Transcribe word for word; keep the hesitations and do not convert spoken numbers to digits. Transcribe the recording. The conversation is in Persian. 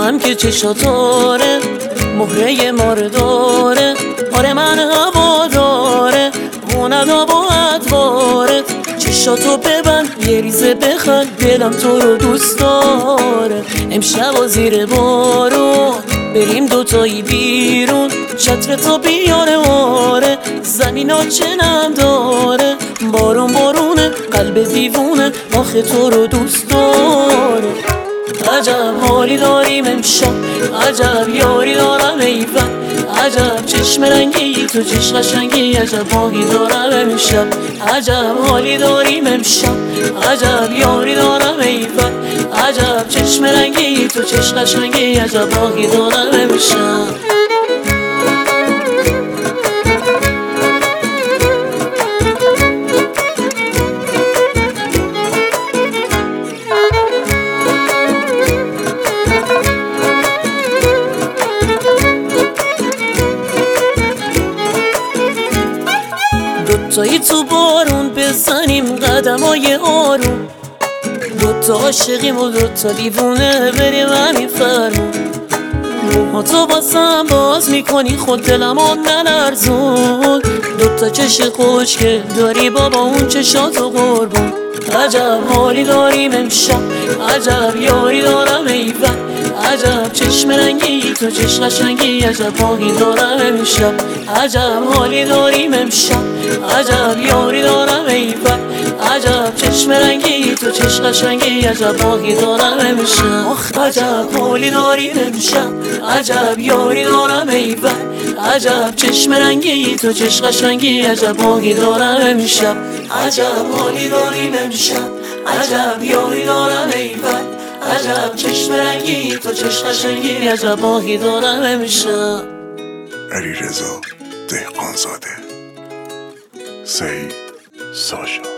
هم که چشاتاره مهره ماره داره. آره من هوا داره موند و ادوارت. چشاتو ببند یه ریزه بخند دلم تو رو دوست داره. امشب و زیر بارون بریم دوتایی بیرون. چتر تو بیاره آره زمین ها چنم داره. بارون بارونه قلب دیوونه آخه تو رو دوست داره. عجب حالی داریم امشب عجب یاری دارم ایفن. عجب چشم رنگی تو چشم قشنگی عجب باقی دارم امشب. عجب حالی داریم امشب عجب یاری دارم ایفن. عجب چشم رنگی تو چشم قشنگی عجب باقی دارم امشب. دوتایی تو بارون بزنیم قدمای آروم. دوتا عاشقیم و دوتا دیوونه بریم همین فرمون. موهاتو باسم باز میکنی خود دلمو نلرزون. دوتا چش خوشگل داری بابا اون چشاتو قربون. عجب حالی داریم امشب عجب یاری دارم ایفن. عجب چشم رنگی تو چشم قشنگی عجب باقی دارم امشب. عجب حالی داریم امشب عجب یاری دارم ایفن. عجب چشم رنگی تو چشم قشنگی عجب باقی دارم امشب. عجب حالی داریم امشب عجب یاری دارم ایفن. عجب چشم رنگی تو چشم قشنگی عجب باقی دارم امشب. عجب حالی داریم امشب عجب یاری دارم ایفن. عجب چشم رنگی تو چشم قشنگی عجب باقی دارم امشب. علیرضا دهقانزاده، سعید ساشا.